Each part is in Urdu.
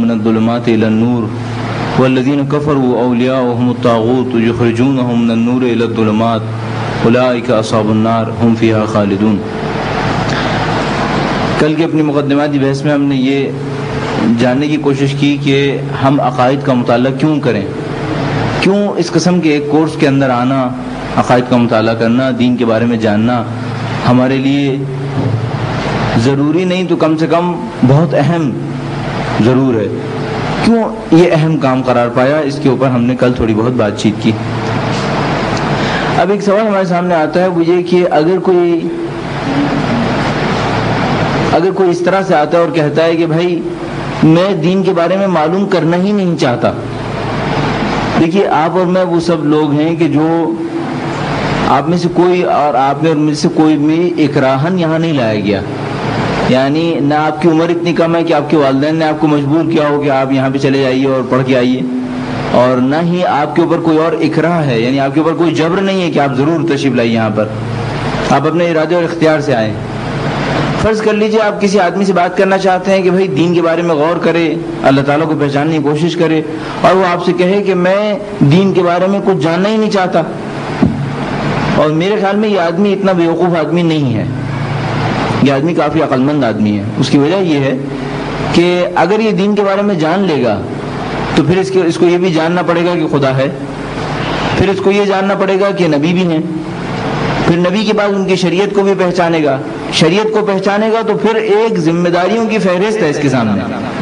من الظلمات إلى النور والذين كفروا أولياؤهم الطاغوت يخرجونهم من النور إلى الظلمات أولئك أصحاب النار هم فيها خالدون۔ کل کے اپنی مقدماتی بحث میں ہم نے یہ جاننے کی کوشش کی کہ ہم عقائد کا مطالعہ کیوں کریں، کیوں اس قسم کے ایک کورس کے اندر آنا، عقائد کا مطالعہ کرنا، دین کے بارے میں جاننا ہمارے لیے ضروری نہیں تو کم سے کم بہت اہم ضرور ہے۔ کیوں یہ اہم کام قرار پایا، اس کے اوپر ہم نے کل تھوڑی بہت بات چیت کی۔ اب ایک سوال ہمارے سامنے آتا ہے، وہ یہ کہ اگر کوئی اس طرح سے آتا ہے اور کہتا ہے کہ بھائی میں دین کے بارے میں معلوم کرنا ہی نہیں چاہتا۔ دیکھیے آپ اور میں وہ سب لوگ ہیں کہ جو آپ میں سے کوئی اور آپ میں اور مجھ سے کوئی بھی اکراہن یہاں نہیں لایا گیا، یعنی نہ آپ کی عمر اتنی کم ہے کہ آپ کے والدین نے آپ کو مجبور کیا ہو کہ آپ یہاں پہ چلے جائیے اور پڑھ کے آئیے، اور نہ ہی آپ کے اوپر کوئی اور اکراہ ہے، یعنی آپ کے اوپر کوئی جبر نہیں ہے کہ آپ ضرور تشریف لائیے یہاں پر، آپ اپنے ارادے اور اختیار سے آئیں۔ فرض کر لیجئے آپ کسی آدمی سے بات کرنا چاہتے ہیں کہ بھائی دین کے بارے میں غور کرے، اللہ تعالیٰ کو پہچاننے کی کوشش کرے، اور وہ آپ سے کہے کہ میں دین کے بارے میں کچھ جاننا ہی نہیں چاہتا، اور میرے خیال میں یہ آدمی اتنا بیوقوف آدمی نہیں ہے، یہ آدمی کافی عقل مند آدمی ہے۔ اس کی وجہ یہ ہے کہ اگر یہ دین کے بارے میں جان لے گا تو پھر اس کو یہ بھی جاننا پڑے گا کہ خدا ہے، پھر اس کو یہ جاننا پڑے گا کہ نبی بھی ہیں، پھر نبی کے بعد ان کی شریعت کو بھی پہچانے گا، شریعت کو پہچانے گا تو پھر ایک ذمہ داریوں کی فہرست ہے اس کے سامنے،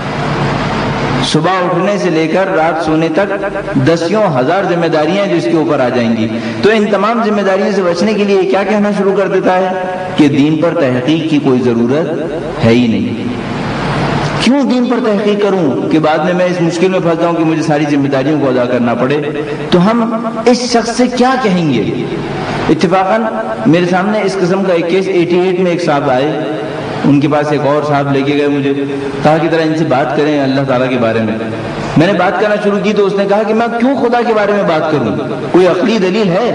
صبح اٹھنے سے لے کر رات سونے تک دسیوں ہزار ذمہ داریاں جو اس کے اوپر آ جائیں گی۔ تو ان تمام ذمہ داریوں سے بچنے کے لیے کیا کہنا شروع کر دیتا ہے کہ دین پر تحقیق کی کوئی ضرورت ہے ہی نہیں۔ کیوں دین پر تحقیق کروں کہ بعد میں اس مشکل میں پھنس جاؤں کہ مجھے ساری ذمہ داریوں کو ادا کرنا پڑے؟ تو ہم اس شخص سے کیا کہیں گے؟ اتفاقاً میرے سامنے اس قسم کا ایک کیس 88 میں ایک صاحب آئے، ان کے پاس ایک اور صاحب لے کے گئے، مجھے کہا کہ ذرا ان سے بات کریں اللہ تعالیٰ کے بارے میں۔ میں نے بات کرنا شروع کی تو اس نے کہا کہ میں کیوں خدا کے بارے میں بات کروں، کوئی عقلی دلیل ہے؟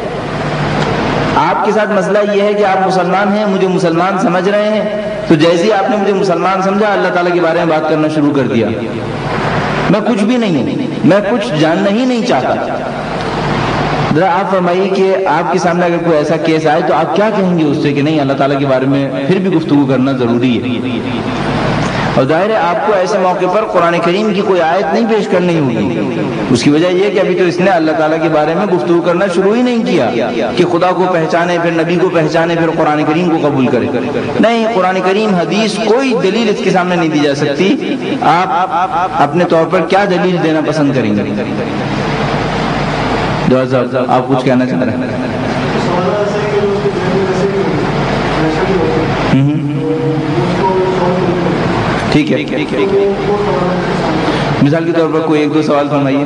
آپ کے ساتھ مسئلہ یہ ہے کہ آپ مسلمان ہیں، مجھے مسلمان سمجھ رہے ہیں، تو جیسے ہی آپ نے مجھے مسلمان سمجھا اللہ تعالیٰ کے بارے میں بات کرنا شروع کر دیا۔ میں کچھ بھی نہیں ہوں، میں کچھ جاننا ہی نہیں چاہتا۔ ذرا آپ فرمائیے کہ آپ کے سامنے اگر کوئی ایسا کیس آئے تو آپ کیا کہیں گے اس سے کہ نہیں اللہ تعالیٰ کے بارے میں پھر بھی گفتگو کرنا ضروری ہے؟ اور ظاہر ہے آپ کو ایسے موقع پر قرآن کریم کی کوئی آیت نہیں پیش کرنی ہوگی۔ اس کی وجہ یہ کہ ابھی تو اس نے اللہ تعالیٰ کے بارے میں گفتگو کرنا شروع ہی نہیں کیا کہ خدا کو پہچانے، پھر نبی کو پہچانے، پھر قرآن کریم کو قبول کرے۔ نہیں، قرآن کریم حدیث کوئی دلیل اس کے سامنے نہیں دی جا سکتی۔ آپ اپنے طور پر کیا دلیل دینا پسند کریں گے؟ آپ کچھ کہنا چاہ رہے ہیں؟ ٹھیک ہے، مثال کے طور پر کوئی ایک دو سوال فرمائیے۔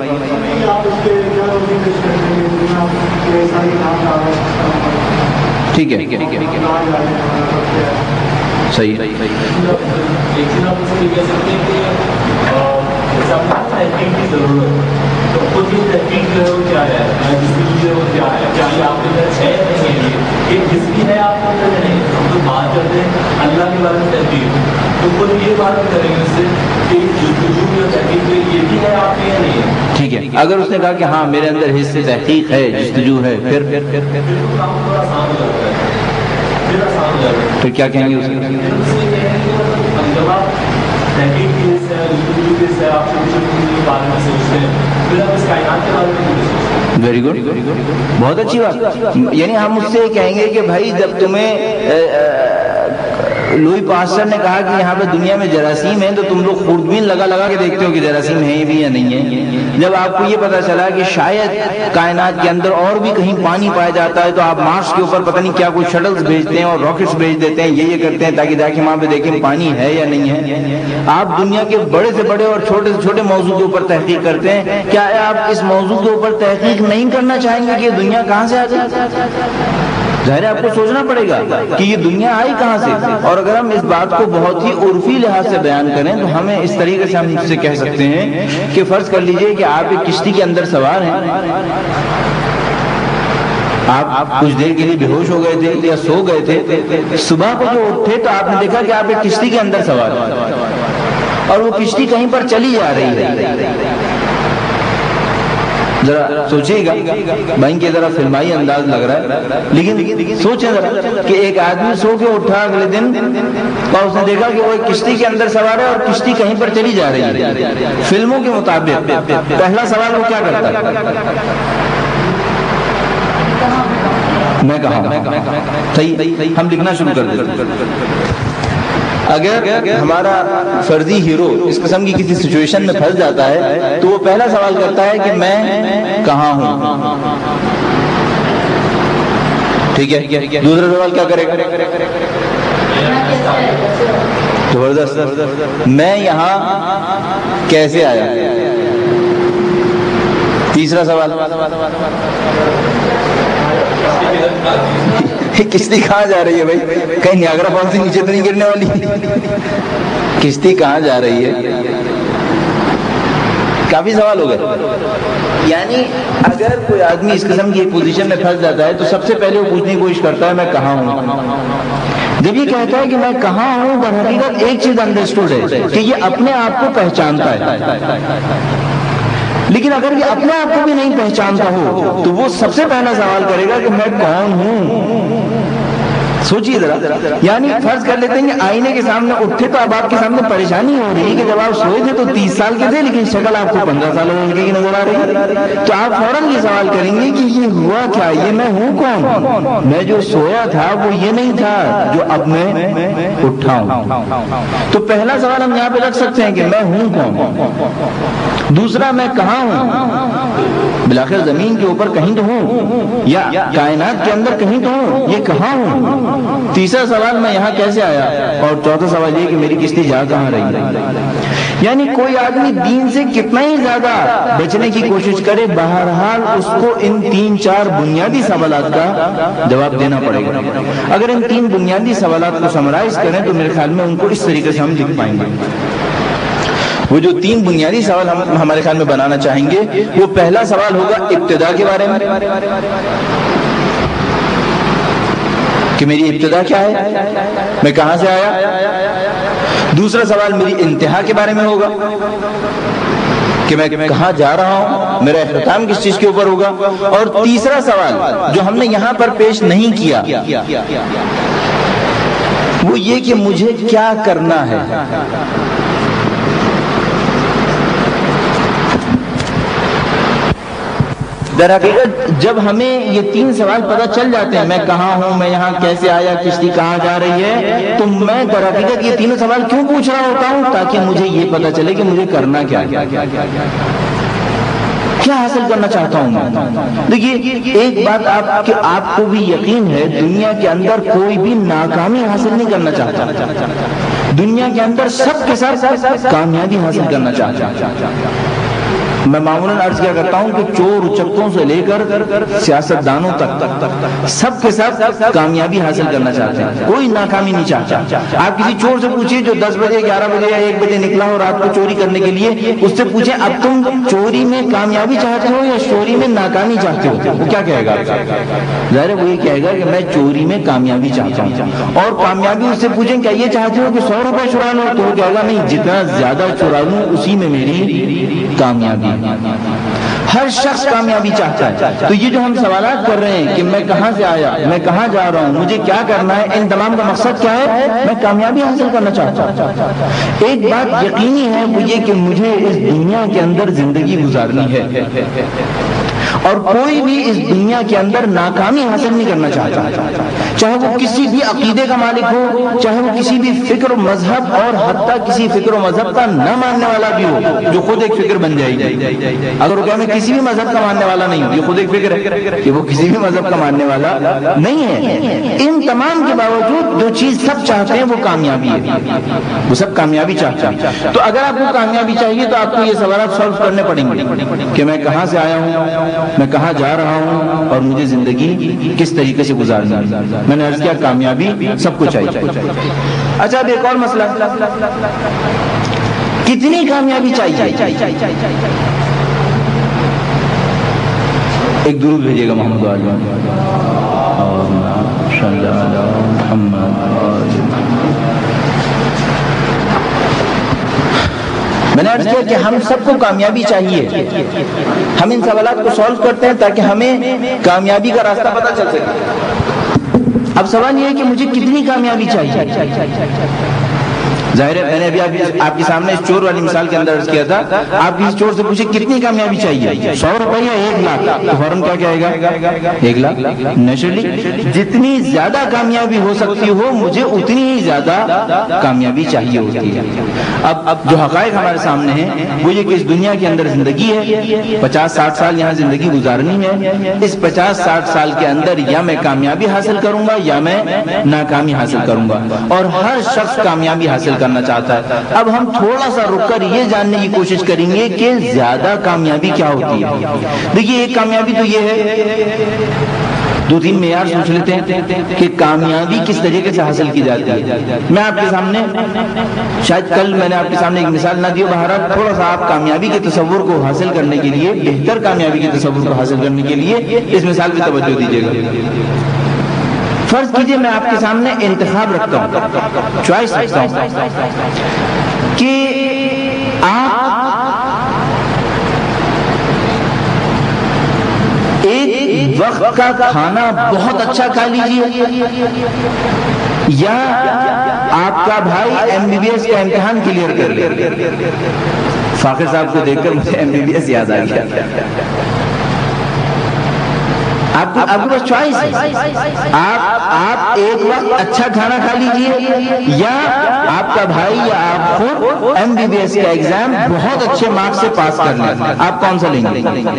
ٹھیک ہے، صحیح ہے۔ تو خود یہ تحقیق جو ہے وہ کیا ہے، جسم جو ہے وہ کیا ہے، کیا یہ آپ کے اندر ہے نہیں ہے؟ ایک جسم ہے آپ کے اندر نہیں، ہم تو بات کرتے ہیں اللہ کے بارے میں تحقیق، تو خود یہ بات کریں گے اس سے کہ جستجو یا تحقیق یہ بھی ہے آپ کے یا نہیں ہے؟ ٹھیک ہے، اگر اس نے کہا کہ ہاں میرے اندر حصے تحقیق ہے، جستجو ہے، پھر کام تھوڑا آسان ہو جاتا ہے، پھر آسان ہو جاتا ہے۔ پھر کیا کہیں گے اس کو؟ جب آپ تحقیق کی حصہ ہے، جستجو کے حصہ ہے، آپ کے بارے میں سوچتے ہیں، پھر آپ اس کائنات کے بارے میں سوچتے ہیں۔ ویری گڈ، بہت اچھی بات۔ یعنی ہم اس سے کہیں گے کہ بھائی جب تمہیں لوئی پاسٹر نے کہا کہ یہاں پہ دنیا میں جراثیم ہیں تو تم لوگ خوردبین لگا لگا کے دیکھتے ہو کہ جراثیم ہیں بھی یا نہیں ہے۔ جب آپ کو یہ پتا چلا کہ شاید کائنات کے اندر اور بھی کہیں پانی پایا جاتا ہے تو آپ مارس کے اوپر پتہ نہیں کیا کوئی شٹلز بھیجتے ہیں اور راکٹس بھیج دیتے ہیں، یہ کرتے ہیں تاکہ جا کے وہاں پہ دیکھیں پانی ہے یا نہیں ہے۔ آپ دنیا کے بڑے سے بڑے اور چھوٹے سے چھوٹے موضوع کے اوپر تحقیق کرتے ہیں، کیا آپ اس موضوع کے اوپر تحقیق نہیں کرنا چاہیں گے کہ یہ دنیا کہاں سے آ گئی؟ ظاہر ہے آپ کو سوچنا پڑے گا کہ یہ دنیا آئی کہاں سے، اور اگر ہم اس بات کو بہت ہی عرفی لحاظ سے بیان کریں تو ہمیں اس طریقے سے ہم سے کہہ سکتے ہیں کہ فرض کر لیجئے کہ آپ ایک کشتی کے اندر سوار ہیں، آپ کچھ دیر کے لیے بے ہوش ہو گئے تھے یا سو گئے تھے، صبح کو جو اٹھے تو آپ نے دیکھا کہ آپ ایک کشتی کے اندر سوار ہیں۔ اور وہ کشتی کہیں پر چلی جا رہی ہے. ذرا سوچیے گا، بھائی کی ذرا فلمائی انداز لگ رہا ہے، لیکن سوچیں ذرا کہ ایک آدمی سو کے اٹھا اگلے دن اور اس نے دیکھا کہ وہ ایک کشتی کے اندر سوار ہے اور کشتی کہیں پر چلی جا رہی ہے. فلموں کے مطابق پہلا سوال وہ کیا کرتا ہے؟ میں کہاں ہوں؟ صحیح، ہم لکھنا شروع کر دیتے. اگر ہمارا فرضی ہیرو اس قسم کی کسی سچویشن میں پھنس جاتا ہے تو وہ پہلا سوال کرتا ہے کہ میں کہاں ہوں. ٹھیک ہے، دوسرا سوال کیا کرے گا؟ زبردست، میں یہاں کیسے آیا. تیسرا سوال کشتی کہاں جا رہی ہے بھائی؟ کہیں نیاگرا فال سے نیچے تو نہیں گرنے والی؟ کشتی کہاں جا رہی ہے؟ کافی سوال ہو گئے. یعنی اگر کوئی آدمی اس قسم کی ایک پوزیشن میں پھنس جاتا ہے تو سب سے پہلے وہ پوچھنے کی کوشش کرتا ہے میں کہاں ہوں. جب یہ کہتا ہے کہ میں کہاں ہوں، در حقیقت ایک چیز انڈرسٹوڈ ہے کہ یہ اپنے آپ کو پہچانتا ہے. لیکن اگر یہ اپنے آپ کو بھی نہیں پہچانتا ہو تو وہ سب سے پہلا سوال کرے گا کہ میں کون ہوں. سوچیے ذرا، یعنی فرض کر لیتے ہیں کہ آئینے کے سامنے اٹھے تو اب آپ کے سامنے پریشانی ہو رہی ہے کہ جب آپ سوئے تھے تو 30 سال کے تھے لیکن شکل آپ کو 15 سال کی نظر آ رہی ہے، تو آپ فوراً یہ سوال کریں گے کہ یہ ہوا کیا، یہ میں ہوں کون؟ میں جو سویا تھا وہ یہ نہیں تھا جو اب میں اٹھا ہوں. تو پہلا سوال ہم یہاں پہ رکھ سکتے ہیں کہ میں ہوں کون. دوسرا میں کہاں ہوں، بالآخر زمین کے اوپر کہیں تو ہوں یا کائنات کے اندر کہیں تو ہوں، یہ کہاں ہوں. تیسرا سوال میں یہاں کیسے آیا، اور چوتھا سوال یہ کہ میری کشتی جا کہاں رہی. یعنی کوئی آدمی دین سے کتنا ہی زیادہ بچنے کی کوشش کرے، بہرحال اس کو ان 3-4 بنیادی سوالات کا جواب دینا پڑے گا. اگر ان 3 بنیادی سوالات کو سمرائز کریں تو میرے خیال میں ان کو اس طریقے سے ہم لکھ پائیں گے. وہ جو 3 بنیادی سوال ہم ہمارے خیال میں بنانا چاہیں گے، وہ پہلا سوال ہوگا ابتدا کے بارے میں کہ میری ابتدا کیا ہے، میں کہاں سے آیا. دوسرا سوال میری انتہا کے بارے میں ہوگا کہ میں کہاں جا رہا ہوں، میرا اختتام کس چیز کے اوپر ہوگا. اور تیسرا سوال جو ہم نے یہاں پر پیش نہیں کیا وہ یہ کہ مجھے کیا کرنا ہے. در حقیقت جب ہمیں یہ 3 سوال پتہ چل جاتے ہیں، میں کہاں ہوں، میں یہاں کیسے آیا، کشتی کہاں جا رہی ہے، تو میں در حقیقت یہ 3 سوال کیوں پوچھ رہا ہوتا ہوں؟ تاکہ مجھے یہ پتہ چلے کہ مجھے کرنا کیا حاصل کرنا چاہتا ہوں میں. دیکھیے ایک بات آپ کو بھی یقین ہے، دنیا کے اندر کوئی بھی ناکامی حاصل نہیں کرنا چاہتا. دنیا کے اندر سب کے ساتھ کامیابی حاصل کرنا چاہتا ہے. میں معمولاً عرض کیا کرتا ہوں کہ چور اچکوں سے لے کر سیاست دانوں تک سب کے ساتھ کامیابی حاصل کرنا چاہتے ہیں، کوئی ناکامی نہیں چاہتا. آپ کسی چور سے پوچھیے جو 10 بجے 11 بجے یا 1 بجے نکلا ہو رات کو چوری کرنے کے لیے، اس سے پوچھیں اب تم چوری میں کامیابی چاہتے ہو یا چوری میں ناکامی چاہتے ہو، وہ کیا کہے گا؟ ظاہر ہے وہ یہ کہے گا کہ میں چوری میں کامیابی چاہتا ہوں. اور کامیابی اس سے پوچھیں کیا یہ چاہتے ہو کہ 100 روپے چرا لو، تو وہ کہے گا نہیں، جتنا زیادہ چرا لوں اسی میں میری کامیابی. ہر شخص کامیابی چاہتا ہے. تو یہ جو ہم سوالات کر رہے ہیں کہ میں کہاں سے آیا، میں کہاں جا رہا ہوں، مجھے کیا کرنا ہے، ان تمام کا مقصد کیا ہے؟ میں کامیابی حاصل کرنا چاہتا ہوں. ایک بات یقینی ہے وہ یہ کہ مجھے اس دنیا کے اندر زندگی گزارنی ہے اور کوئی بھی اس دنیا کے اندر ناکامی حاصل نہیں کرنا چاہتا، چاہے وہ کسی بھی عقیدے کا مالک ہو، چاہے وہ کسی بھی فکر و مذہب اور حتیٰ کسی فکر و مذہب کا نہ ماننے والا بھی ہو جو خود ایک فکر بن جائے گی. اگر وہ کہ میں کسی بھی مذہب کا ماننے والا نہیں ہوں، یہ خود ایک فکر ہے کہ وہ کسی بھی مذہب کا ماننے والا نہیں ہے. ان تمام کے باوجود جو چیز سب چاہتے ہیں وہ کامیابی ہے، وہ سب کامیابی چاہتے ہیں. تو اگر آپ کو کامیابی چاہیے تو آپ کو یہ سوالات سالو کرنے پڑیں گے کہ میں کہاں سے آیا ہوں، میں کہاں جا رہا ہوں اور مجھے زندگی کس طریقے سے گزارنا ہے. میں نے عرض کیا کامیابی سب کو چاہیے. اچھا اب ایک اور مسئلہ، کتنی کامیابی چاہیے؟ ایک درود بھیجیے گا محمد علی محمد. میں نے عرض کیا کہ ہم سب کو کامیابی چاہیے، ہم ان سوالات کو سالو کرتے ہیں تاکہ ہمیں کامیابی کا راستہ پتہ چل سکے۔ اب سوال یہ ہے کہ مجھے کتنی کامیابی چاہیے؟ ظاہر ہے میں نے ابھی آپ کے سامنے اس چور والی مثال کے اندر عرض کیا تھا، آپ کسی چور سے پوچھے کتنی کامیابی چاہیے، 100 روپے یا 1 لاکھ، تو فوراً کیا کہے گا؟ 1 لاکھ۔ نیچرلی جتنی زیادہ کامیابی ہو سکتی ہو مجھے اتنی ہی زیادہ کامیابی چاہیے ہوتی ہے۔ اب جو حقائق ہمارے سامنے ہیں وہ یہ کہ اس دنیا کے اندر زندگی ہے، 50-60 سال یہاں زندگی گزارنی ہے، اس 50-60 سال کے اندر یا میں کامیابی حاصل کروں گا یا میں ناکامی حاصل کروں گا، اور ہر شخص کامیابی حاصل کرنا چاہتا ہے۔ اب ہم تھوڑا سا رک کر یہ جاننے کی کوشش کریں گے کہ زیادہ کامیابی کیا ہوتی ہے۔ دیکھیے ایک کامیابی تو یہ ہے، 2-3 معیار سوچ لیتے ہیں کہ کامیابی کس طریقے سے حاصل کی جاتی ہے۔ میں آپ کے سامنے شاید کل میں نے آپ کے سامنے ایک مثال نہ دی ہو، بہرحال تھوڑا سا آپ کامیابی کے تصور کو حاصل کرنے کے لیے، بہتر کامیابی کے تصور کو حاصل کرنے کے لیے اس مثال پہ توجہ دیجیے گا۔ فرض کیجئے میں آپ کے سامنے انتخاب رکھتا ہوں، چوائس رکھتا ہوں کہ آپ ایک وقت کا کھانا بہت اچھا کھا لیجیے یا آپ کا بھائی MBBS کا امتحان کلیئر کر لے۔ فاخر صاحب کو دیکھ کر مجھے MBBS یاد آ گیا۔ آپ کے پاس چوائس ہے، آپ ایک وقت اچھا کھانا کھا لیجیے یا آپ کا بھائی یا آپ خود MBBS کا ایگزام بہت اچھے مارکس سے پاس کر لیں، آپ کون سا لیں گے؟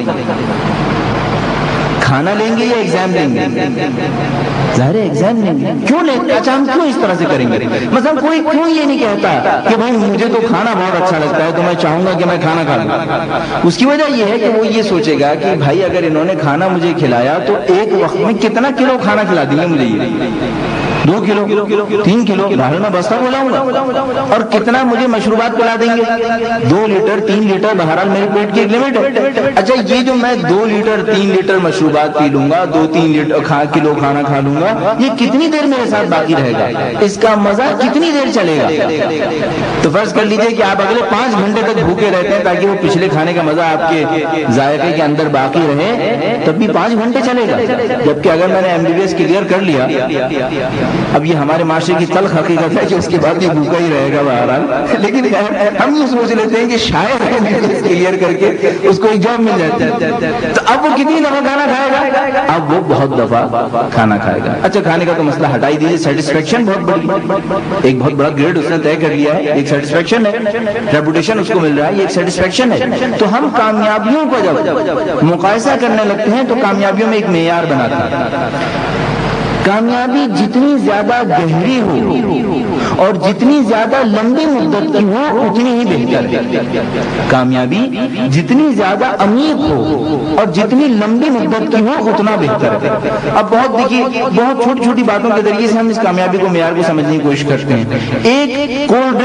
کھانا لیں گے یا ایگزام لیں گے؟ ظاہر ہے ایگزام لیں گے۔ کیوں لیں گے؟ اچھا ہم کیوں اس طرح سے کریں گے؟ مثلا کوئی کیوں یہ نہیں کہتا کہ بھائی مجھے تو کھانا بہت اچھا لگتا ہے تو میں چاہوں گا کہ میں کھانا کھا لوں۔ اس کی وجہ یہ ہے کہ وہ یہ سوچے گا کہ بھائی اگر انہوں نے کھانا مجھے کھلایا تو ایک وقت میں کتنا کلو کھانا کھلا دیں گے مجھے، یہ 2 کلو 3 کلو، بہرحال میں بستہ بولاؤں گا، اور کتنا مجھے مشروبات پلا دیں گے، 2 لیٹر 3 لیٹر، بہرحال میرے پیٹ کی ایک لمٹ ہے۔ اچھا یہ جو میں 2 لیٹر 3 لیٹر مشروبات پی لوں گا، 2-3 کلو کھانا کھا لوں گا، یہ کتنی دیر میرے ساتھ باقی رہے گا، اس کا مزہ کتنی دیر چلے گا؟ تو فرض کر لیجئے کہ آپ اگلے 5 گھنٹے تک بھوکے رہتے ہیں تاکہ وہ پچھلے کھانے کا مزہ آپ کے ذائقے کے اندر باقی رہے، تب بھی 5 گھنٹے چلے گا۔ جبکہ اگر میں نے MBBS کلیئر کر لیا، اب یہ ہمارے معاشرے کی تلخ حقیقت ہے کہ اس کے بعد یہ بھوکا ہی رہے گا بہرحال، لیکن ہم یہ سوچ لیتے ہیں کہ شاید کلیئر کر کے اس کو ایک جاب مل جاتا ہے، تو اب وہ کتنی دفعہ کھانا کھائے گا؟ اب وہ بہت دفعہ کھانا کھائے گا۔ اچھا کھانے کا تو مسئلہ ہٹا ہی دیجیے، سیٹسفیکشن بہت بڑی، ایک بہت بڑا گریڈ اس نے طے کر لیا ہے، ایک سیٹسفیکشن ہے، ریپوٹیشن اس کو مل رہا ہے، یہ ایک سیٹسفیکشن ہے۔ تو ہم کامیابیوں کو جب مقایسہ کرنے لگتے ہیں تو کامیابیوں میں ایک معیار بناتے ہیں۔ کامیابی جتنی زیادہ گہری ہو اور جتنی زیادہ لمبی مدت کی ہو اتنی ہی بہتر ہے۔ کامیابی جتنی زیادہ عمیق ہو اور جتنی لمبی مدت کی ہو اتنا بہتر ہے۔ اب بہت چھوٹی چھوٹی باتوں کے ذریعے سے ہم اس کامیابی کو معیار کو سمجھنے کی کوشش کرتے ہیں۔ ایک کولڈ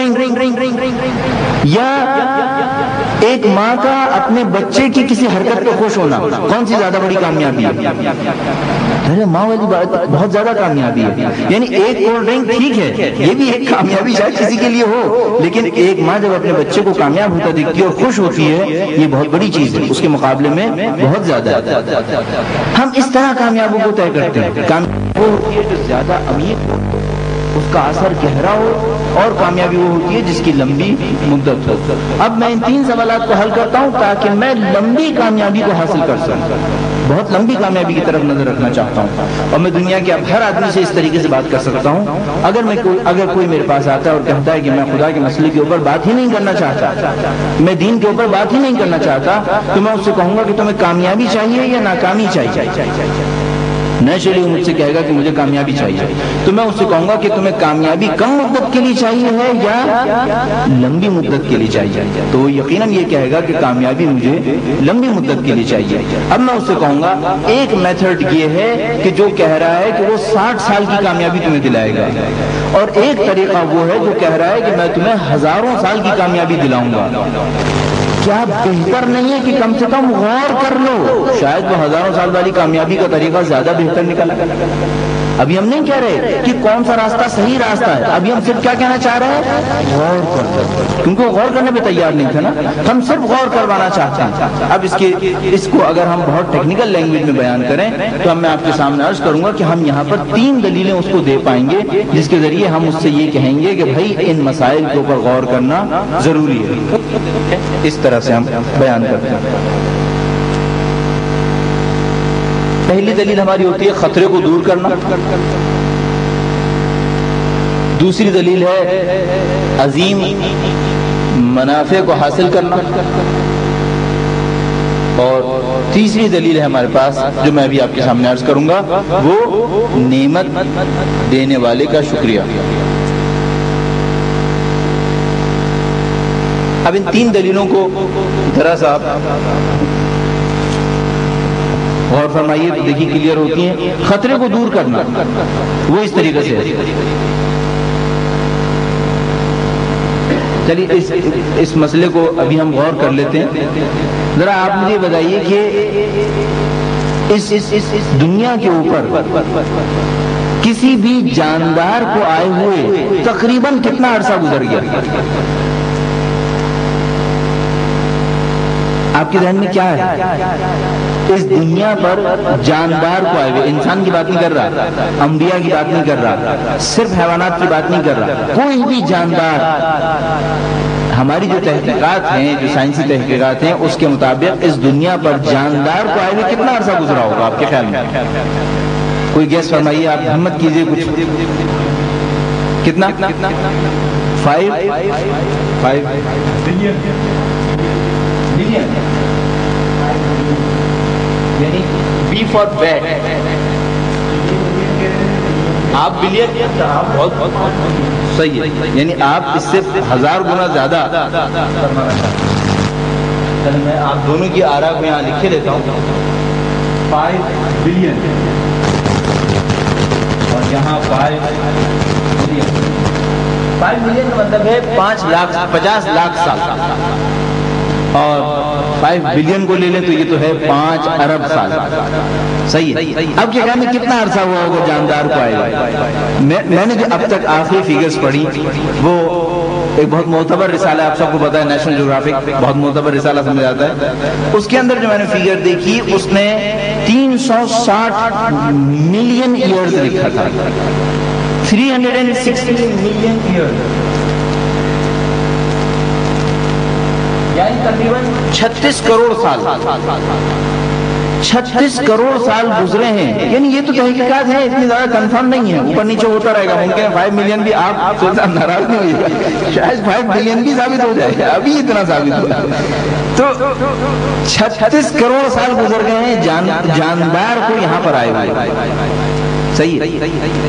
ڈرنک یا ایک ماں کا اپنے بچے کی کسی حرکت پہ خوش ہونا کون سی زیادہ بڑی کامیابی ہے؟ ماں والی بات بہت زیادہ کامیابی ہے۔ یعنی ایک کولڈ ڈرنک ٹھیک ہے، یہ بھی ایک کامیابی شاید کسی کے لیے ہو، لیکن ایک ماں جب اپنے بچے کو کامیاب ہوتا دیکھتی ہے اور خوش ہوتی ہے، یہ بہت بڑی چیز ہے، اس کے مقابلے میں بہت زیادہ ہے۔ ہم اس طرح کامیابی کو طے کرتے ہیں۔ کامیابی وہ ہوتی ہے جو زیادہ عمیق ہو، اس کا اثر گہرا ہو، اور کامیابی وہ ہوتی ہے جس کی لمبی مدت ہو۔ اب میں ان 3 سوالات کو حل کرتا ہوں تاکہ میں لمبی کامیابی کو حاصل کر سکوں، بہت لمبی کامیابی کی طرف نظر رکھنا چاہتا ہوں، اور میں دنیا کے اب ہر آدمی سے اس طریقے سے بات کر سکتا ہوں۔ اگر کوئی میرے پاس آتا ہے اور کہتا ہے کہ میں خدا کے مسئلے کے اوپر بات ہی نہیں کرنا چاہتا، میں دین کے اوپر بات ہی نہیں کرنا چاہتا، تو میں اس سے کہوں گا کہ تمہیں کامیابی چاہیے یا ناکامی چاہیے؟ نیچرلی مجھ سے کہے گا کہ مجھے کامیابی چاہیے، تو میں اس سے کہوں گا کہ تمہیں کامیابی کم مدت کے لیے چاہیے ہے یا لمبی مدت کے لیے چاہیے؟ تو وہ یقیناً یہ کہے گا کہ کامیابی مجھے لمبی مدت کے لیے چاہیے۔ اب میں اس سے کہوں گا ایک میتھڈ یہ ہے کہ جو کہہ رہا ہے کہ وہ 60 سال کی کامیابی تمہیں دلائے گا، اور ایک طریقہ وہ ہے جو کہہ رہا ہے کہ میں تمہیں ہزاروں سال کی کامیابی دلاؤں گا۔ کیا بہتر نہیں ہے کہ کم سے کم غور کر لو، شاید وہ ہزاروں سال والی کامیابی کا طریقہ زیادہ بہتر نکلا۔ ابھی ہم نہیں کہہ رہے کہ کون سا راستہ صحیح راستہ ہے، ابھی ہم صرف کیا کہنا چاہ رہے ہیں؟ غور کر، کیونکہ وہ غور کرنے پہ تیار نہیں تھے نا، ہم صرف غور کروانا چاہتے ہیں۔ اب اس کو اگر ہم بہت ٹیکنیکل لینگویج میں بیان کریں تو میں آپ کے سامنے عرض کروں گا کہ ہم یہاں پر 3 دلیلیں اس کو دے پائیں گے جس کے ذریعے ہم اس سے یہ کہیں گے کہ بھائی ان مسائل کے اوپر غور کرنا ضروری ہے۔ اس طرح سے ہم بیان کرتے ہیں۔ پہلی دلیل ہماری ہوتی ہے خطرے کو دور کرنا، دوسری دلیل ہے عظیم منافع کو حاصل کرنا، اور تیسری دلیل ہے ہمارے پاس جو میں ابھی آپ کے سامنے عرض کروں گا، وہ نعمت دینے والے کا شکریہ۔ اب ان 3 دلیلوں کو ذرا سا غور فرمائیے تو دیکھیے کلیئر ہوتی ہیں۔ خطرے کو دور کرنا وہ اس طریقے سے ہے، چلیے اس مسئلے کو ابھی ہم غور کر لیتے ہیں۔ ذرا آپ مجھے بتائیے کہ اس دنیا کے اوپر کسی بھی جاندار کو آئے ہوئے تقریباً کتنا عرصہ گزر گیا؟ آپ کے ذہن میں کیا ہے؟ اس دنیا پر جاندار کو آئے ہوئے، انسان کی بات نہیں کر رہا، انبیاء کی بات نہیں کر رہا، صرف حیوانات کی بات نہیں کر رہا، کوئی بھی جاندار، ہماری جو تحقیقات ہیں، جو سائنسی تحقیقات ہیں، اس کے مطابق اس دنیا پر جاندار کو آئے ہوئے کتنا عرصہ گزرا ہوگا آپ کے خیال میں؟ کوئی گیس فرمائیے، آپ ہمت کیجئے کچھ۔ کتنا؟ 5 بلین، یعنی بی فار بیٹ، آپ بلین، بہت صحیح ہے، یعنی آپ اس سے 1000 گنا زیادہ۔ میں آپ دونوں کی آراء کو یہاں لکھے لیتا ہوں، 5 بلین اور یہاں 5 بلین۔ 5 بلین کا مطلب ہے 50 لاکھ سال، اور 5 بلین کو لے لیں تو یہ تو ہے 5 ارب سال۔ صحیح ہے۔ اب کیا کہنے کتنا عرصہ ہوا ہوگا جاندار کو آئے گا؟ میں نے جو اب تک آخری فیگرز پڑھی وہ ایک بہت معتبر رسالہ، آپ سب کو پتا ہے نیشنل جغرافک بہت معتبر رسالہ سمجھ آتا ہے، اس کے اندر جو میں نے فیگر دیکھی اس نے 360 ملین ایئرز لکھا تھا، 360 ملین ایئرز، یعنی تقریباً 36 کروڑ سال، 36 کروڑ سال گزرے ہیں۔ یعنی یہ تو تحقیقات ہیں، اتنی زیادہ کنفرم نہیں ہے، اوپر نیچے ہوتا رہے گا، ممکن ہے 5 ملین بھی، آپ ناراض نہیں ہوئیے، شاید 5 ملین بھی ثابت ہو جائے، ابھی اتنا ثابت ہوا تو 36 کروڑ سال گزر گئے ہیں جاندار کو یہاں پر آئے ہوئے۔ صحیح ہے۔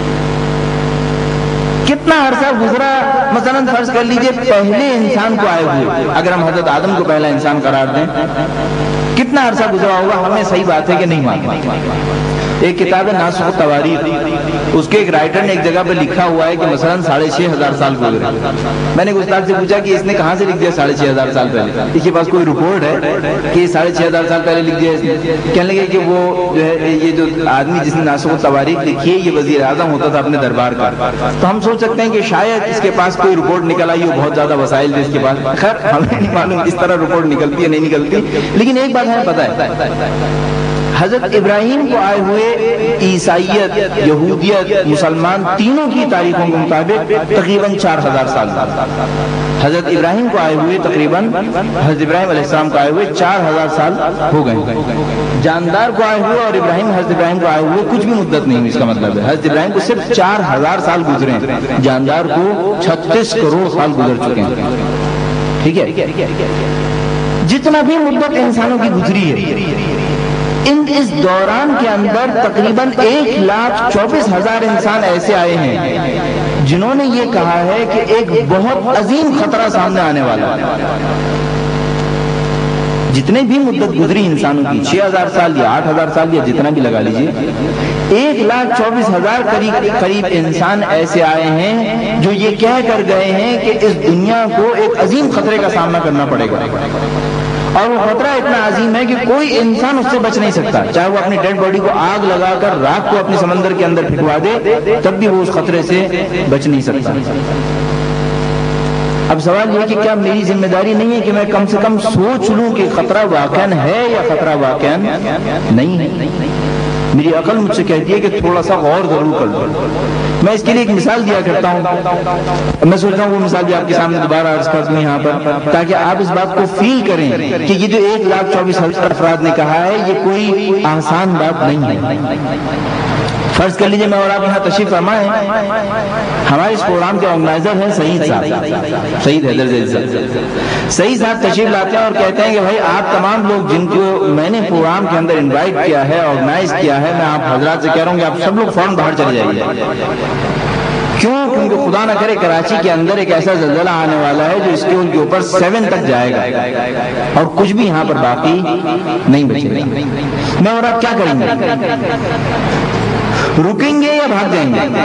کتنا عرصہ گزرا؟ مثلا فرض کر لیجئے پہلے انسان کو آئے ہوئے، اگر ہم حضرت آدم کو پہلا انسان قرار دیں، کتنا عرصہ گزرا ہوگا؟ ہمیں صحیح بات ہے کہ نہیں معلوم۔ ایک کتاب ہے ناسخ التواریخ، اس کے ایک رائٹر نے ایک جگہ پہ لکھا ہوا ہے کہ مثلا 6500 سال گزرے۔ میں نے استاد سے پوچھا کہ اس نے کہاں سے لکھ دیا 6500 سال پہلے؟ اس کے پاس کوئی رپورٹ ہے کہ 6500 سال پہلے لکھ دیا؟ کہنے لگے کہ وہ جو ہے یہ جو آدمی جس نے ناسخ التواریخ لکھی ہے یہ وزیر اعظم ہوتا تھا اپنے دربار کا، تو ہم سوچ سکتے ہیں کہ شاید اس کے پاس کوئی رپورٹ نکل آئی ہو، بہت زیادہ وسائل تھے اس کے پاس، خیر ہمیں نہیں معلوم اس طرح رپورٹ نکلتی ہے نہیں نکلتی، لیکن ایک بات ہمیں پتہ ہے، حضرت ابراہیم کو آئے ہوئے عیسائیت، یہودیت، مسلمان تینوں کی تاریخوں کے مطابق تقریباً 4000 سال، حضرت ابراہیم کو آئے ہوئے تقریباً، حضرت ابراہیم علیہ السلام کو آئے ہوئے 4000 سال ہو گئے۔ جاندار کو آئے ہوئے اور حضرت ابراہیم کو آئے ہوئے کچھ بھی مدت نہیں ہوئی، اس کا مطلب ہے حضرت ابراہیم کو صرف 4000 سال گزرے ہیں، جاندار کو 36 کروڑ سال گزر چکے ہیں۔ ٹھیک ہے، جتنا بھی مدت انسانوں کی گزری ہے، اس دوران کے اندر تقریباً 1,24,000 انسان ایسے آئے ہیں جنہوں نے یہ کہا ہے کہ ایک بہت عظیم خطرہ سامنے آنے والا ہے۔ جتنے بھی مدت گزری انسانوں کی، 6000 سال یا 8000 سال یا جتنا بھی لگا لیجئے، 1,24,000 قریب انسان ایسے آئے ہیں جو یہ کہہ کر گئے ہیں کہ اس دنیا کو ایک عظیم خطرے کا سامنا کرنا پڑے گا، اور وہ خطرہ اتنا عظیم ہے کہ کوئی انسان اس سے بچ نہیں سکتا، چاہے وہ اپنی ڈیڈ باڈی کو آگ لگا کر رات کو اپنے سمندر کے اندر پھینکوا دے تب بھی وہ اس خطرے سے بچ نہیں سکتا۔ اب سوال یہ کہ کیا میری ذمہ داری نہیں ہے کہ میں کم سے کم سوچ لوں کہ خطرہ واقعاً ہے یا خطرہ واقعاً نہیں ہے؟ میری عقل مجھ سے کہتی ہے کہ تھوڑا سا غور ضرور کر لوں۔ میں اس کے لیے ایک مثال دیا کرتا ہوں، میں سوچتا ہوں وہ مثال بھی آپ کے سامنے دوبارہ عرض کر دوں یہاں پر، تاکہ آپ اس بات کو فیل کریں کہ یہ جو 1,24,000 افراد نے کہا ہے یہ کوئی آسان بات نہیں ہے۔ فرض کر لیجئے میں اور آپ یہاں تشریف فرما ہیں، ہمارے اس پروگرام کے آرگنائزر ہیں سعید صاحب، سعید حیدر زید صاحب۔ سعید صاحب تشریف لاتے ہیں اور کہتے ہیں کہ بھائی آپ تمام لوگ جن کو میں نے پروگرام کے اندر انوائٹ کیا ہے، آرگنائز کیا ہے، میں آپ حضرات سے کہہ رہا ہوں کہ آپ سب لوگ فوراً باہر چلے جائیے۔ کیوں؟ کیونکہ خدا نہ کرے کراچی کے اندر ایک ایسا زلزلہ آنے والا ہے جو اس کے ان کے اوپر 7 تک جائے گا اور کچھ بھی یہاں پر باقی نہیں بچے گا۔ میں اور آپ کیا کریں گے؟ رکیں گے یا بھاگ جائیں گے؟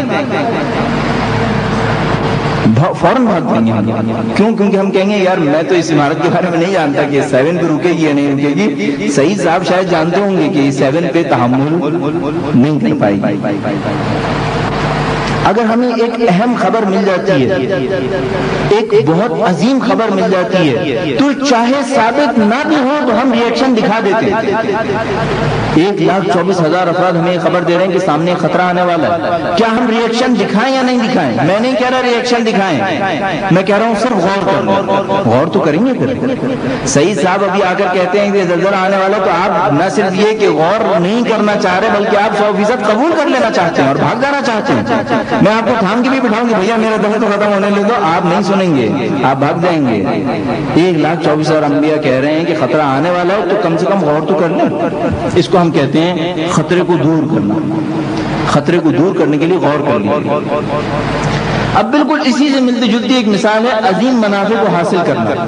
فوراً بھاگ جائیں گے۔ کیوں؟ کیونکہ ہم کہیں گے یار میں تو اس عمارت کے بارے میں نہیں جانتا کہ 7 پہ رکے گی یا نہیں رکے گی، سعید صاحب شاید جانتے ہوں گے کہ 7 پہ تحمل نہیں کر پائے گی۔ اگر ہمیں ایک اہم خبر مل جاتی ہے، ایک بہت عظیم خبر مل جاتی ہے، تو چاہے ثابت نہ بھی ہو تو ہم ریئیکشن دکھا دیتے ہیں۔ 1,24,000 افراد ہمیں یہ خبر دے رہے ہیں کہ سامنے خطرہ آنے والا ہے، کیا ہم ریئیکشن دکھائیں یا نہیں دکھائیں؟ میں نہیں کہہ رہا ریئیکشن دکھائیں، میں کہہ رہا ہوں صرف غور کر لیں۔ غور تو کریں گے پھر۔ سعید صاحب ابھی آ کر کہتے ہیں کہ زلزلہ آنے والا، تو آپ نہ صرف یہ کہ غور نہیں کرنا چاہ رہے بلکہ آپ 100% قبول کر لینا چاہتے ہیں اور بھاگ جانا چاہتے ہیں۔ میں آپ کو تھام کے بھی بٹھاؤں گی بھیا میرا دم تو ختم ہونے لے دو، آپ نہیں سنیں گے، آپ بھاگ جائیں گے۔ 1,24,000 انبیاء کہہ رہے ہیں کہ خطرہ آنے والا ہے، تو کم سے کم غور تو کر لیں۔ اس کو ہم کہتے ہیں خطرے کو دور کرنا۔ خطرے کو دور کرنے کے لیے غور کر لیں۔ اب بالکل اسی سے ملتی جلتی ایک مثال ہے عظیم منافع کو حاصل کرنا۔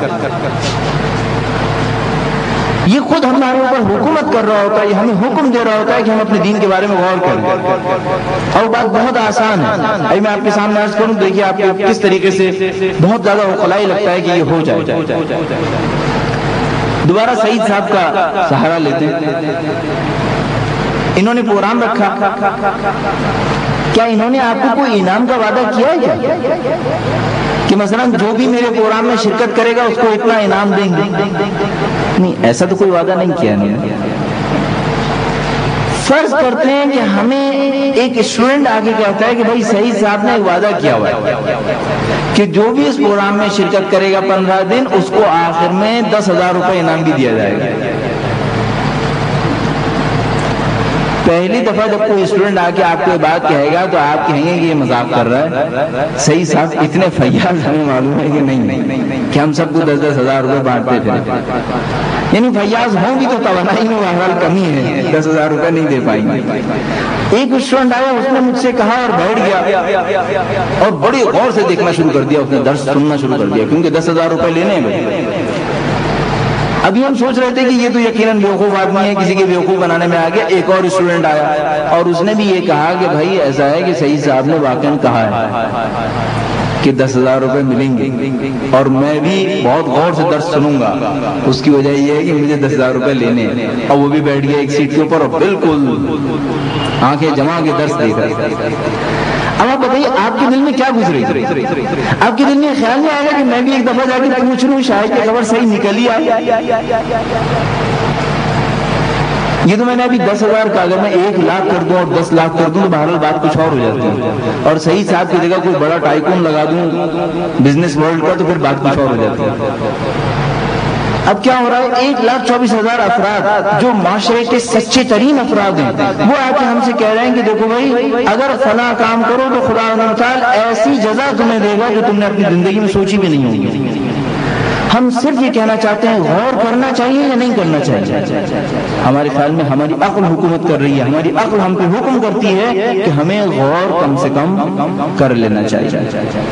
یہ خود ہمارے اوپر حکومت کر رہا ہوتا ہے، یہ ہمیں حکم دے رہا ہوتا ہے کہ ہم اپنے دین کے بارے میں غور کریں، اور بات بہت آسان ہے۔ ابھی میں آپ کے سامنے عرض کروں، دیکھیے آپ کو کس طریقے سے بہت زیادہ عقلائی لگتا ہے کہ یہ ہو جائے۔ دوبارہ سعید صاحب کا سہارا لیتے ہیں، انہوں نے پروگرام رکھا، کیا انہوں نے آپ کو کوئی انعام کا وعدہ کیا ہے کیا کہ مثلا جو بھی میرے پروگرام میں شرکت کرے گا اس کو اتنا انعام دیں گے؟ نہیں، ایسا تو کوئی وعدہ نہیں کیا انہوں نے۔ فرض کرتے ہیں کہ ہمیں ایک اسٹوڈنٹ آگے کہتا ہے کہ بھائی سعید صاحب نے ایک وعدہ کیا ہوا ہے کہ جو بھی اس پروگرام میں شرکت کرے گا 15 دن اس کو آخر میں 10,000 روپے انعام بھی دیا جائے گا۔ پہلی دفعہ جب کوئی اسٹوڈنٹ آ کے آپ کو یہ بات کہے گا تو آپ کہیں گے کہ یہ مذاق کر رہا ہے، صحیح صاحب اتنے فیاض ہمیں معلوم ہے کہ نہیں کہ ہم سب کو 10,000 روپے بانٹتے تھے، یعنی فیاض ہوں گی تو توانائی میں بہرحال کمی ہے، 10,000 روپے نہیں دے پائیں گے۔ ایک اسٹوڈنٹ آیا، اس نے مجھ سے کہا اور بیٹھ گیا اور بڑی غور سے دیکھنا شروع کر دیا، اس نے درس سننا شروع کر دیا کیونکہ 10,000 روپے لینے ہیں۔ ابھی ہم سوچ رہے تھے کہ یہ تو یقیناً بیوقوف آدمی ہے، کسی کے بیوقوف بنانے میں آ گیا۔ ایک اور اسٹوڈنٹ آیا اور اس نے بھی یہ کہا کہ بھائی ایسا ہے کہ سعید صاحب نے واقعاً کہا ہے کہ 10,000 روپے ملیں گے اور میں بھی بہت غور سے درس سنوں گا، اس کی وجہ یہ ہے کہ مجھے 10,000 روپے لینے ہیں۔ اور وہ بھی بیٹھ گیا ایک سیٹ کے اوپر اور بالکل آنکھیں جما کے درس دیکھ رہا۔ اب آپ بتائیے آپ کے دل میں کیا گزرے گی؟ آپ کے دل میں خیال نہیں آئے گا کہ میں بھی ایک دفعہ جا کے پوچھ لوں شاید کہ خبر صحیح نکلی آئی؟ یہ تو میں نے ابھی 10,000 کا، اگر میں 1,00,000 کر دوں اور 10 لاکھ کر دوں تو بہرحال بات کچھ اور ہو جاتی ہے، اور سعید صاحب کی جگہ کوئی بڑا ٹائکون لگا دوں بزنس ورلڈ کا تو پھر بات کچھ اور ہو جاتی ہے۔ اب کیا ہو رہا ہے، 1,24,000 افراد جو معاشرے کے سچے ترین افراد ہیں وہ آ کے ہم سے کہہ رہے ہیں کہ دیکھو بھائی اگر فلاں کام کرو تو خدا تعالیٰ ایسی جزا تمہیں دے گا جو تم نے اپنی زندگی میں سوچی بھی نہیں ہوگی۔ ہم صرف یہ کہنا چاہتے ہیں غور کرنا چاہیے یا نہیں کرنا چاہیے؟ ہمارے خیال میں ہماری عقل حکومت کر رہی ہے، ہماری عقل ہم پہ حکم کرتی ہے کہ ہمیں غور کم سے کم کر لینا چاہیے،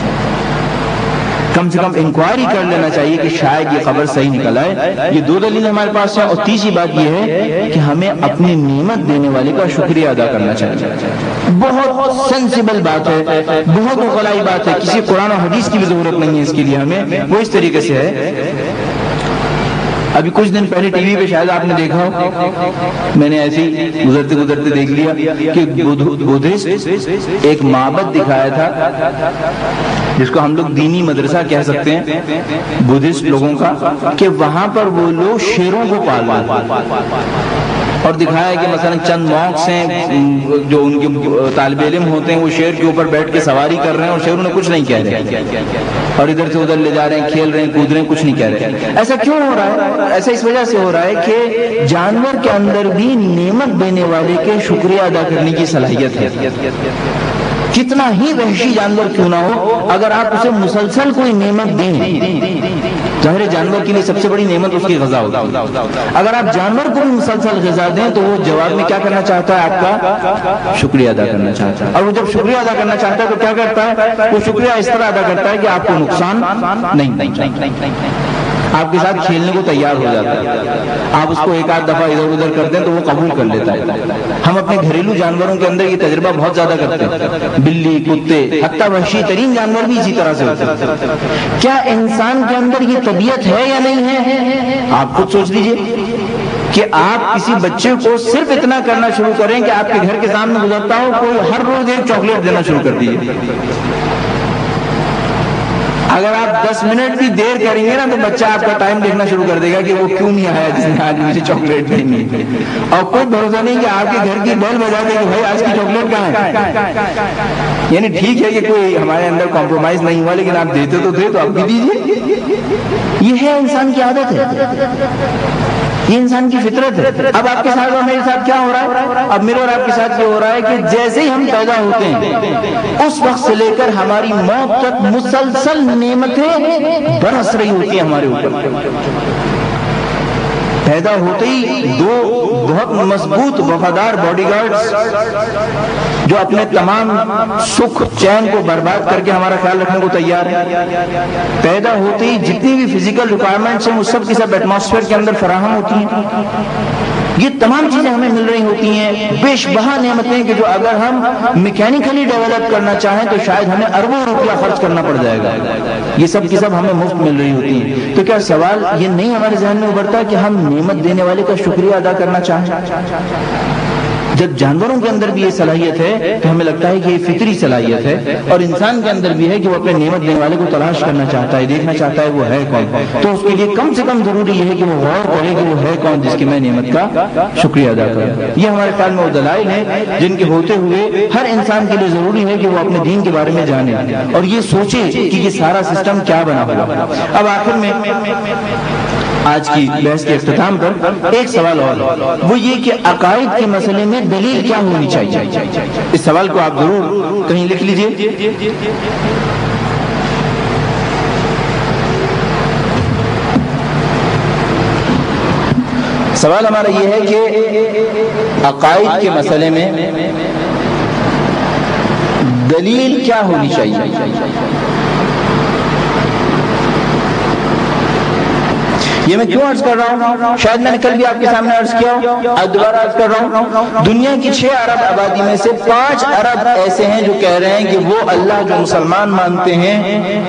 کم سے کم انکوائری کر لینا چاہیے کہ شاید یہ خبر صحیح نکل آئے۔ یہ دو دلیلیں ہمارے پاس ہیں، اور تیسری بات یہ ہے کہ ہمیں اپنی نعمت دینے والے کا شکریہ ادا کرنا چاہیے۔ بہت سینسیبل بات ہے، بہت عقلائی بات ہے، کسی قرآن و حدیث کی بھی ضرورت نہیں ہے اس کے لیے، ہمیں وہ اس طریقے سے ہے۔ ابھی کچھ دن پہلے ٹی وی پہ شاید آپ نے دیکھا ہو، میں نے ایسے ہی گزرتے گزرتے دیکھ لیا کہ بدھسٹ ایک معبد دکھایا تھا جس کو ہم لوگ دینی مدرسہ کہہ سکتے ہیں بدھسٹ لوگوں کا، کہ وہاں پر وہ لوگ شیروں کو پال رہے ہیں، اور دکھایا کہ مثلا چند مونکس ہیں جو ان کے طالب علم ہوتے ہیں، وہ شیر کے اوپر بیٹھ کے سواری کر رہے ہیں اور شیروں نے کچھ نہیں کہہ رہے، اور ادھر سے ادھر لے جا رہے ہیں، کھیل رہے ہیں، کود رہے ہیں، کچھ نہیں کہہ رہے۔ ایسا کیوں ہو رہا ہے؟ ایسا اس وجہ سے ہو رہا ہے کہ جانور کے اندر بھی نعمت دینے والے کے شکریہ ادا کرنے کی صلاحیت ہے، کتنا ہی وحشی جانور کیوں نہ ہو، اگر آپ اسے مسلسل کوئی نعمت دیں، ظاہر جانور کے لیے سب سے بڑی نعمت اس کی غذا ہوگی، اگر آپ جانور کو بھی مسلسل غذا دیں تو وہ جواب میں کیا کرنا چاہتا ہے؟ آپ کا شکریہ ادا کرنا چاہتا ہے، اور وہ جب شکریہ ادا کرنا چاہتا ہے تو کیا کرتا ہے؟ وہ شکریہ اس طرح ادا کرتا ہے کہ آپ کو نقصان نہیں، آپ کے ساتھ کھیلنے کو تیار ہو جاتا ہے، آپ اس کو ایک آدھ دفعہ ادھر ادھر کرتے ہیں تو وہ قبول کر لیتا ہے۔ ہم اپنے گھریلو جانوروں کے اندر یہ تجربہ بہت زیادہ کرتے ہیں، بلی، کتے، حتیٰ وحشی ترین جانور بھی اسی طرح سے ہوتے ہیں۔ کیا انسان کے اندر یہ طبیعت ہے یا نہیں ہے؟ آپ خود سوچ لیجئے کہ آپ کسی بچے کو صرف اتنا کرنا شروع کریں کہ آپ کے گھر کے سامنے گزرتا ہو، کوئی ہر روز ایک چاکلیٹ دینا شروع کر دیجیے، اگر آپ 10 منٹ بھی دیر کریں گے نا تو بچہ آپ کا ٹائم دیکھنا شروع کر دے گا کہ وہ کیوں نہیں آیا جس نے آج مجھے چاکلیٹ دینی، اور کوئی بھروسہ نہیں کہ آپ کے گھر کی بیل بجا دے کہ بھائی آج کی چاکلیٹ کہاں ہے۔ یعنی ٹھیک ہے کہ کوئی ہمارے اندر کمپرومائز نہیں ہوا، لیکن آپ دیتے تو تھے تو آپ بھی دیجیے۔ یہ ہے انسان کی عادت ہے، یہ انسان کی فطرت ہے۔ اب آپ کے ساتھ اور میرے ساتھ کیا ہو رہا ہے؟ اب میرے اور آپ کے ساتھ یہ ہو رہا ہے کہ جیسے ہی ہم پیدا ہوتے ہیں اس وقت سے لے کر ہماری موت تک مسلسل نعمتیں برس رہی ہوتی ہیں ہمارے اوپر۔ پیدا ہوتے ہی دو بہت مضبوط وفادار باڈی گارڈز جو اپنے تمام سکھ چین کو برباد کر کے ہمارا خیال رکھنے کو تیار ہے۔ پیدا ہوتے ہی جتنی بھی فزیکل ریکوائرمنٹس ہیں وہ سب کی سب ایٹماسفیئر کے اندر فراہم ہوتی ہیں، یہ تمام چیزیں ہمیں مل رہی ہوتی ہیں، بیش بہا نعمتیں کہ جو اگر ہم میکینیکلی ڈیولپ کرنا چاہیں تو شاید ہمیں اربوں روپیہ خرچ کرنا پڑ جائے گا، یہ سب کی سب ہمیں مفت مل رہی ہوتی ہیں۔ تو کیا سوال یہ نہیں ہمارے ذہن میں ابھرتا کہ ہم نعمت دینے والے کا شکریہ ادا کرنا چاہیں؟ جب جانوروں کے اندر بھی یہ صلاحیت ہے تو ہمیں لگتا ہے کہ یہ فطری صلاحیت ہے، اور انسان کے اندر بھی ہے کہ وہ اپنے نعمت دینے والے کو تلاش کرنا چاہتا ہے، دیکھنا چاہتا ہے وہ ہے کون، تو اس کے لیے کم سے کم ضروری یہ ہے کہ وہ غور کرے کہ وہ ہے کون جس کی میں نعمت کا شکریہ ادا کروں۔ یہ ہمارے خیال میں وہ دلائل ہیں جن کے ہوتے ہوئے ہر انسان کے لیے ضروری ہے کہ وہ اپنے دین کے بارے میں جانے اور یہ سوچے کہ یہ سارا سسٹم کیا بنا ہوا۔ اب آخر میں آج کی بحث کے اختتام پر ایک سوال اور، وہ یہ کہ عقائد کے مسئلے میں دلیل کیا ہونی چاہیے؟ اس سوال کو آپ ضرور کہیں لکھ لیجئے۔ سوال ہمارا یہ ہے کہ عقائد کے مسئلے میں دلیل کیا ہونی چاہیے؟ یہ میں کیوں عرض کر رہا ہوں؟ شاید میں نے کل بھی آپ کے سامنے عرض کیا، آج دوبارہ عرض کر رہا ہوں۔ دنیا کی 6 ارب آبادی میں سے 5 ارب ایسے ہیں جو کہہ رہے ہیں کہ وہ اللہ جو مسلمان مانتے ہیں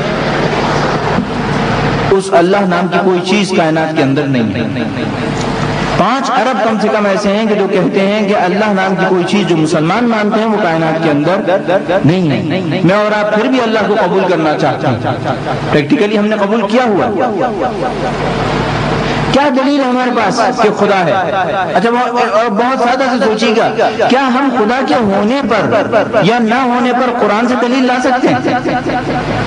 اس اللہ نام کی کوئی چیز کائنات کے اندر نہیں ہے۔ 5 ارب کم سے کم ایسے ہیں کہ جو کہتے ہیں کہ اللہ نام کی کوئی چیز جو مسلمان مانتے ہیں وہ کائنات کے اندر نہیں ہے۔ میں اور آپ پھر بھی اللہ کو قبول کرنا چاہتے ہیں، پریکٹیکلی ہم نے قبول کیا ہوا۔ کیا دلیل ہے ہمارے پاس کہ خدا ہے؟ اچھا بہت سادہ سے سوچیے گا، کیا ہم خدا کے ہونے پر یا نہ ہونے پر قرآن سے دلیل لا سکتے ہیں؟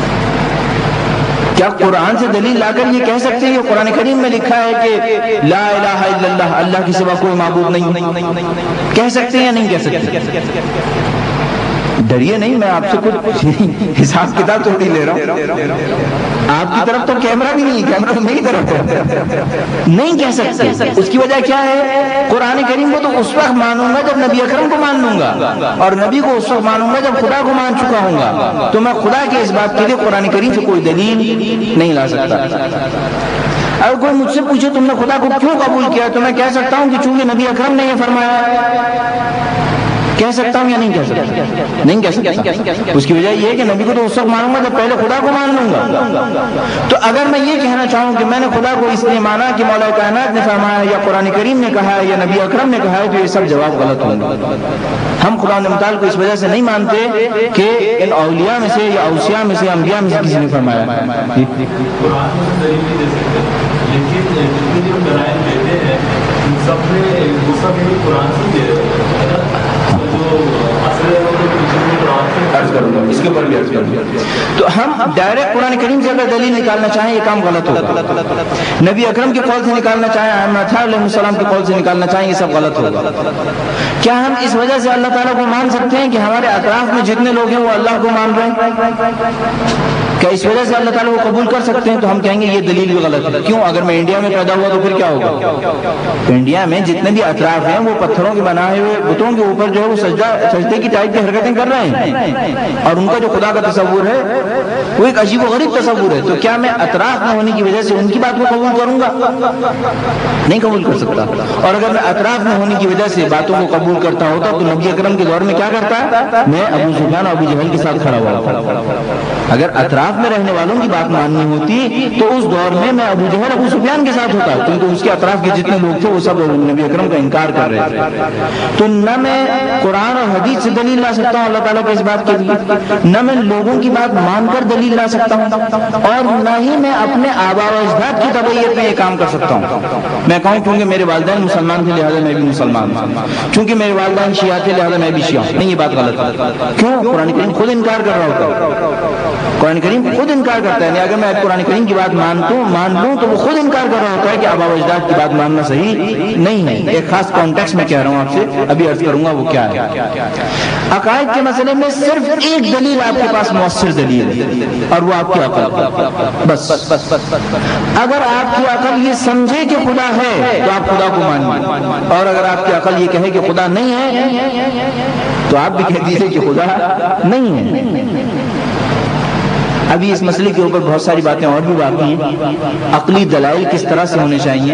کیا قرآن سے دلیل لا کر یہ کہہ سکتے ہیں کہ قرآن کریم میں لکھا ہے کہ لا الہ الا اللہ، اللہ کے سوا کوئی معبود نہیں؟ کہہ سکتے ہیں یا نہیں کہہ سکتے؟ ڈریے نہیں، میں آپ سے کچھ حساب کتاب تھوڑی لے رہا ہوں، آپ کی طرف تو کیمرہ بھی نہیں، کیمرہ تو میری طرف ہے، نہیں کہہ سکتے۔ اس کی وجہ کیا ہے؟ قرآن کریم کو تو اس وقت مانوں گا جب نبی اکرم کو مان لوں گا، اور نبی کو اس وقت مانوں گا جب خدا کو مان چکا ہوں گا، تو میں خدا کے اس بات کے لیے قرآن کریم سے کوئی دلیل نہیں لا سکتا۔ اگر کوئی مجھ سے پوچھے تم نے خدا کو کیوں قبول کیا، تو میں کہہ سکتا ہوں کہ چونکہ نبی اکرم نے یہ فرمایا۔ کہہ سکتا ہوں یا نہیں کہہ سکتا؟ نہیں کہہ سکتا۔ اس کی وجہ یہ ہے کہ نبی کو تو اس وقت مانوں گا جب پہلے خدا کو مان لوں گا۔ تو اگر میں یہ کہنا چاہوں کہ میں نے خدا کو اس لیے مانا کہ مولا کائنات نے فرمایا یا قرآن کریم نے کہا ہے یا نبی اکرم نے کہا ہے، تو یہ سب جواب غلط ہوں گے۔ ہم خدا متعال کو اس وجہ سے نہیں مانتے کہ ان اولیاء میں سے یا اوصیاء میں سے انبیاء میں سے کسی نے فرمایا۔ قرآن میں دلیل نہیں دے سکتے، لیکن جتنے جو دلائل دیتے ہیں ان سب میں وہ سب بھی قرآن سے دے رہے ہیں نا، جو اصل ہے وہ تو پیچھے سے قرآن سے عرض کروں گا، اس کے اوپر بھی عرض کروں گا۔ تو ہم ڈائریکٹ قرآن کریم سے اگر دلیل نکالنا چاہیں یہ کام غلط ہوگا۔ نبی اکرم کے قول سے نکالنا چاہیں، احمد علیہ السلام کے قول سے نکالنا چاہیں، یہ سب غلط ہوگا۔ کیا ہم اس وجہ سے اللہ تعالیٰ کو مان سکتے ہیں کہ ہمارے اطراف میں جتنے لوگ ہیں وہ اللہ کو مان رہے ہیں؟ کیا اس وجہ سے اللہ تعالیٰ کو قبول کر سکتے ہیں؟ تو ہم کہیں گے یہ دلیل بھی غلط ہے۔ کیوں؟ اگر میں انڈیا میں پیدا ہوا تو پھر کیا ہوگا؟ تو انڈیا میں جتنے بھی اطراف ہیں وہ پتھروں کے بنائے ہوئے بتوں کے اوپر جو ہے وہ سجدے کی ٹائپ کی حرکتیں کر رہے ہیں، اور ان کا جو خدا کا تصور ہے وہ ایک عجیب و غریب تصور ہے۔ تو کیا میں اطراف میں ہونے کی وجہ سے ان کی بات کو قبول کروں گا؟ نہیں قبول کر سکتا۔ اور اگر میں اطراف میں ہونے کی وجہ سے باتوں کو قبول کرتا ہوتا تو نبی اکرم کے دور میں کیا کرتا؟ میں ابو سفیان اور ابو جہل کے ساتھ کھڑا ہوا۔ اگر اطراف میں رہنے والوں کی بات ماننی ہوتی تو اس دور میں میں ابو جہل ابو سفیان کے ساتھ ہوتا، کیونکہ اس کے اطراف کے جتنے لوگ تھے وہ سب نبی اکرم کا انکار کر رہے تھے۔ تو نہ میں قرآن اور حدیث سے دلیل لا سکتا ہوں اللہ تعالیٰ کو اس بات کے لیے، نہ میں لوگوں کی بات مان کر دلیل لا سکتا ہوں، اور نہ ہی میں اپنے آباء و اجداد کی تبعیت میں یہ کام کر سکتا ہوں۔ میں کہوں کیونکہ میرے والدین مسلمان تھے لہذا میں بھی مسلمان ہوں، چونکہ میرے والدین شیعہ تھے لہذا میں بھی شیعہ ہوں۔ نہیں، یہ بات غلط ہے۔ کیوں؟ قرآن کریم خود انکار کر رہا ہوتا ہے، قرآن کریم خود انکار کرتا ہے۔ اگر میں قرآن کریم کی بات مان لوں تو وہ خود انکار کر رہا ہوتا ہے کہ آباء و اجداد کی بات ماننا صحیح نہیں ہے۔ ایک خاص کانٹیکسٹ میں کہہ رہا ہوں آپ سے، ابھی عرض کروں گا وہ کیا ہے۔ عقائد کے مسئلے میں صرف ایک دلیل آپ کے پاس مؤثر دلیل ہے، اور وہ آپ کی عقل۔ بس اگر آپ کی عقل یہ سمجھے کہ خدا ہے تو آپ خدا کو مانیے، اور اگر آپ کی عقل یہ کہے کہ خدا نہیں ہے تو آپ بھی کہہ دیجیے کہ خدا نہیں ہے۔ ابھی اس مسئلے کے اوپر بہت ساری باتیں اور بھی باقی ہیں۔ عقلی دلائل کس طرح سے ہونے چاہیے؟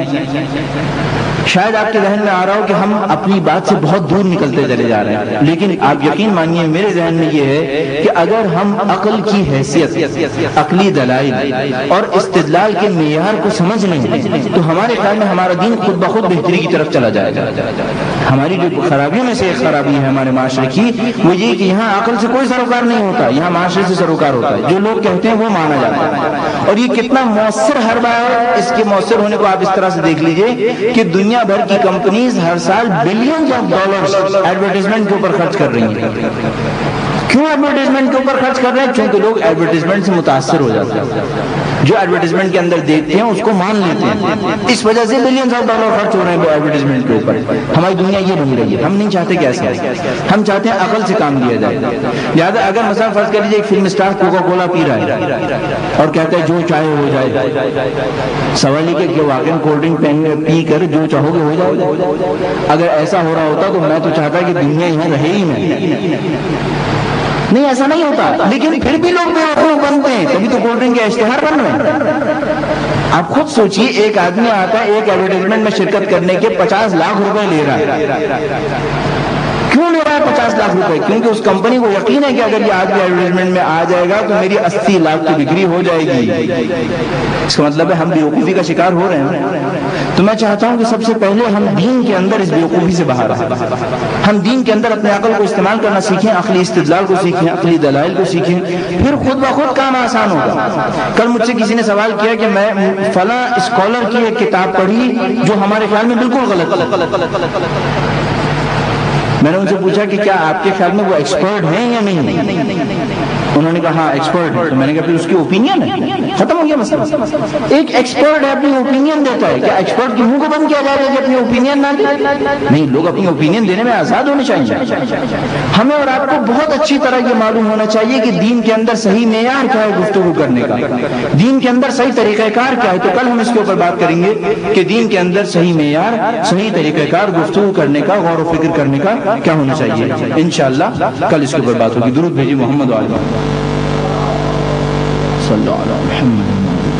شاید آپ کے ذہن میں آ رہا ہو کہ ہم اپنی بات سے بہت دور نکلتے چلے جا رہے ہیں، لیکن آپ یقین مانیے میرے ذہن میں یہ ہے کہ اگر ہم عقل کی حیثیت، عقلی دلائل اور استدلال کے معیار کو سمجھ لیں تو ہمارے خیال میں ہمارا دین خود بخود بہتری کی طرف چلا جائے گا۔ ہماری جو خرابیوں میں سے ایک خرابی ہے ہمارے معاشرے کی وہ یہ کہ یہاں عقل سے کوئی سروکار نہیں ہوتا، یہاں معاشرے سے سروکار ہوتا ہے۔ جو لوگ کہتے ہیں وہ مانا جاتا ہے، اور یہ کتنا مؤثر حربہ ہے۔ اس کے مؤثر ہونے کو آپ اس طرح سے دیکھ لیجئے کہ دنیا بھر کی کمپنیز ہر سال بلینز آف ڈالرز ایڈورٹائزمنٹ کے اوپر خرچ کر رہی ہیں۔ کیوں ایڈورٹائزمنٹ کے اوپر خرچ کر رہے ہیں؟ کیونکہ لوگ ایڈورٹائزمنٹ سے متاثر ہو جاتے ہیں، جو ایڈورٹائزمنٹ کے اندر دیکھتے ہیں اس کو مان لیتے ہیں، اس وجہ سے بلینز آف ڈالر خرچ ہو رہے ہیں ایڈورٹائزمنٹ کے اوپر۔ ہماری دنیا یہ بن رہی ہے، ہم نہیں چاہتے کہ ایسا ہے، ہم چاہتے ہیں عقل سے کام لیا جائے۔ لہٰذا اگر مثلا فرض کر لیجیے ایک فلم اسٹار کوکا کولا پی رہا ہے اور کہتا ہے جو چاہے ہو جائے، سوال یہ کہ واقعی کولڈ ڈرنک پی کر جو چاہو گے ہو جائے؟ اگر ایسا ہو رہا ہوتا تو میں تو چاہتا کہ دنیا یہاں رہے ہی نہیں، ایسا نہیں ہوتا، لیکن پھر بھی لوگ بیوقوف بنتے ہیں، تبھی تو کولڈ ڈرنک کے اشتہار بن رہے ہیں۔ آپ خود سوچئے، ایک آدمی آتا ہے ایک ایڈورٹائزمنٹ میں شرکت کرنے کے 50 لاکھ روپے لے رہا ہے۔ کیوں لے رہا ہے 50 لاکھ روپے؟ کیونکہ اس کمپنی کو یقین ہے کہ اگر یہ آج بھی ایڈورٹائزمنٹ میں آ جائے گا تو میری 80 لاکھ کی بکری ہو جائے گی۔ اس کا مطلب ہے ہم بیوقوفی کا شکار ہو رہے ہیں۔ تو میں چاہتا ہوں کہ سب سے پہلے ہم دین کے اندر اس بیوقوفی سے باہر آئیں، ہم دین کے اندر اپنے عقل کو استعمال کرنا سیکھیں، عقلی استدلال کو سیکھیں، عقلی دلائل کو سیکھیں، پھر خود بخود کام آسان ہوگا۔ کل مجھ سے کسی نے سوال کیا کہ میں فلاں اسکالر کی ایک کتاب پڑھی جو ہمارے خیال میں بالکل غلط۔ میں نے ان سے پوچھا کہ کیا آپ کے خیال میں وہ ایکسپرٹ ہیں یا نہیں؟ انہوں نے کہا ہاں ایکسپرٹ ہے۔ تو میں نے کہا پھر اس کی اوپینین ہے، ختم ہو گیا مسئلہ۔ ایک ایکسپرٹ ہے اپنی اوپینین دیتا ہے، کیا ایکسپرٹ کی منہ کو بند کیا جائے گا کہ اپنی اوپینین نہ دے؟ نہیں، لوگ اپنی اوپینین دینے میں آزاد ہونے چاہیے۔ ہمیں اور آپ کو بہت اچھی طرح یہ معلوم ہونا چاہیے کہ دین کے اندر صحیح معیار کیا ہے گفتگو کرنے کا، دین کے اندر صحیح طریقہ کار کیا ہے۔ تو کل ہم اس کے اوپر بات کریں گے کہ دین کے اندر صحیح معیار، صحیح طریقہ کار گفتگو کرنے کا، غور و فکر کرنے کا کیا ہونا چاہیے۔ انشاءاللہ کل اس کے اوپر بات ہوگی۔ درود بھیجیے محمد و آل محمد صلی اللہ علیہ وسلم۔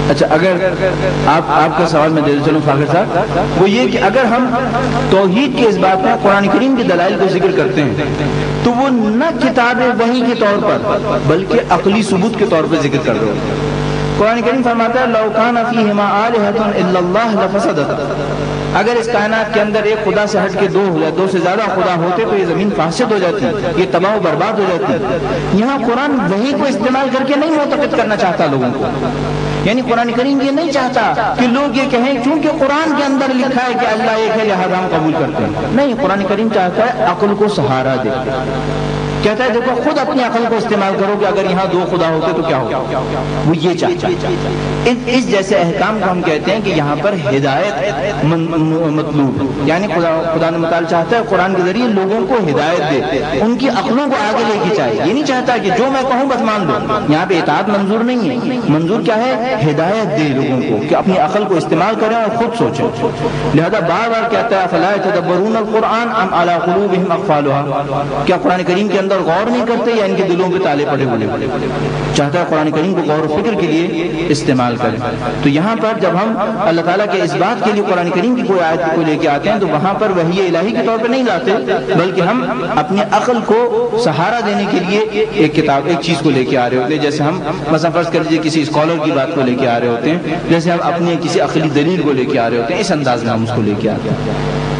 اچھا اگر آپ کا سوال میں دے دوں چلو فاخر صاحب، وہ یہ کہ اگر ہم توحید کے اس بات میں قرآن کریم کے دلائل کو ذکر کرتے ہیں تو وہ نہ کتاب وحی کے طور پر بلکہ عقلی ثبوت کے طور پر ذکر کر رہے ہیں۔ قرآن کریم فرماتا ہے لو کان فیہما آلہۃ الا اللہ لفسدتا، اگر اس کائنات کے اندر ایک خدا سے ہٹ کے دو یا دو سے زیادہ خدا ہوتے تو یہ زمین فاسد ہو جاتی، یہ تباہ و برباد ہو جاتی۔ یہاں قرآن وحی کو استعمال کر کے نہیں منتقد کرنا چاہتا لوگوں کو، یعنی قرآن کریم یہ نہیں چاہتا کہ لوگ یہ کہیں چونکہ قرآن کے اندر لکھا ہے کہ اللہ ایک ہے لہذا ہم قبول کرتے ہیں، نہیں، قرآن کریم چاہتا ہے عقل کو سہارا دے، کہتا ہے دیکھو خود اپنی عقل کو استعمال کرو کہ اگر یہاں دو خدا ہوتے تو کیا ہوگا، وہ یہ چاہتا ہے۔ اس جیسے احکام کو ہم کہتے ہیں کہ یہاں پر ہدایت مطلوب، یعنی خدا نے متعال چاہتا ہے قرآن کے ذریعے لوگوں کو ہدایت دے، ان کی عقلوں کو آگے لے کے چاہے، یہ نہیں چاہتا کہ جو میں کہوں بس مان لو، یہاں پہ اطاعت منظور نہیں ہے، منظور کیا ہے، ہدایت دے لوگوں کو کہ اپنی عقل کو استعمال کریں اور خود سوچیں۔ لہذا بار بار کہتا ہے فلا يتدبرون القرآن ام على قلوبهم اقفالها، کیا قرآن کریم کے اندر غور نہیں کرتے یا ان کے دلوں پہ تالے پڑے ہوئے، چاہتا ہے قرآن کریم کو غور و فکر کے لیے استعمال کریں۔ تو یہاں پر جب ہم اللہ تعالیٰ کے اس بات کے لیے قرآن کریم کی کوئی آیت کو لے کے آتے ہیں تو وہاں پر وحی الہی کے طور پہ نہیں لاتے، بلکہ ہم اپنی عقل کو سہارا دینے کے لیے ایک کتاب ایک چیز کو لے کے آ رہے ہوتے ہیں، جیسے ہم مثلا فرض کر لیجیے کسی اسکالر کی بات کو لے کے آ رہے ہوتے ہیں، جیسے ہم اپنی کسی عقلی دلیل کو لے کے آ رہے ہوتے ہیں، اس انداز میں ہم اس کو لے کے آتے ہیں۔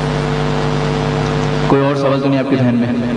کوئی اور سوال تو نہیں آپ کے ذہن میں؟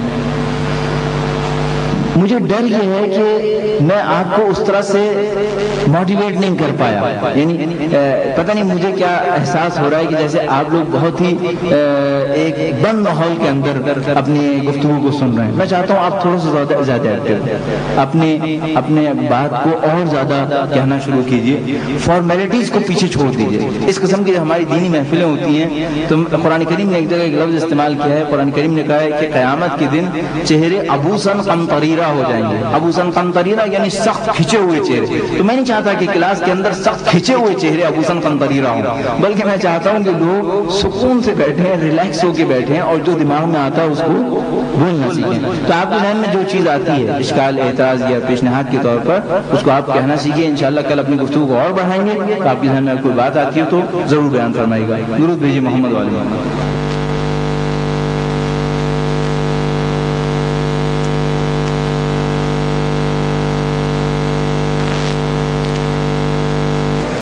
مجھے ڈر یہ ہے کہ میں آپ کو اس طرح سے موٹیویٹ نہیں کر پایا، یعنی پتہ نہیں مجھے کیا احساس ہو رہا ہے کہ جیسے آپ لوگ بہت ہی ایک بند ماحول کے اندر اپنی گفتگو کو سن رہے ہیں۔ میں چاہتا ہوں آپ تھوڑا سا زیادہ ایکٹیو، اپنے بات کو اور زیادہ کہنا شروع کیجئے، فارمیلٹیز کو پیچھے چھوڑ دیجئے۔ اس قسم کی ہماری دینی محفلیں ہوتی ہیں تو قرآن کریم نے ایک جگہ ایک لفظ استعمال کیا ہے، قرآن کریم نے کہا ہے کہ قیامت کے دن چہرے ابوسن قمطریرہ ہو جائیں گے، ابوسن قمطریرہ یعنی سخت کھچے ہوئے چہرے۔ تو میں نہیں چاہتا کہ کلاس کے اندر سخت کھچے ہوئے چہرے ابوسن قمطریرہ ہوں، بلکہ میں چاہتا ہوں کہ لوگ سکون سے بیٹھے ہیں، ریلیکس ہو کے بیٹھے ہیں اور جو دماغ میں آتا ہے اس کو بولنا سیکھیں۔ تو آپ کے ذہن میں جو چیز آتی ہے اشکال، اعتراض یا پیشنہاد کے طور پر، اس کو آپ کہنا سیکھیں۔ انشاءاللہ کل اپنی گفتگو کو اور بڑھائیں گے۔ تو آپ کے ذہن میں کوئی بات آتی ہے تو ضرور بیان فرمائے گا۔ درود بھیجیے محمد والے محمد۔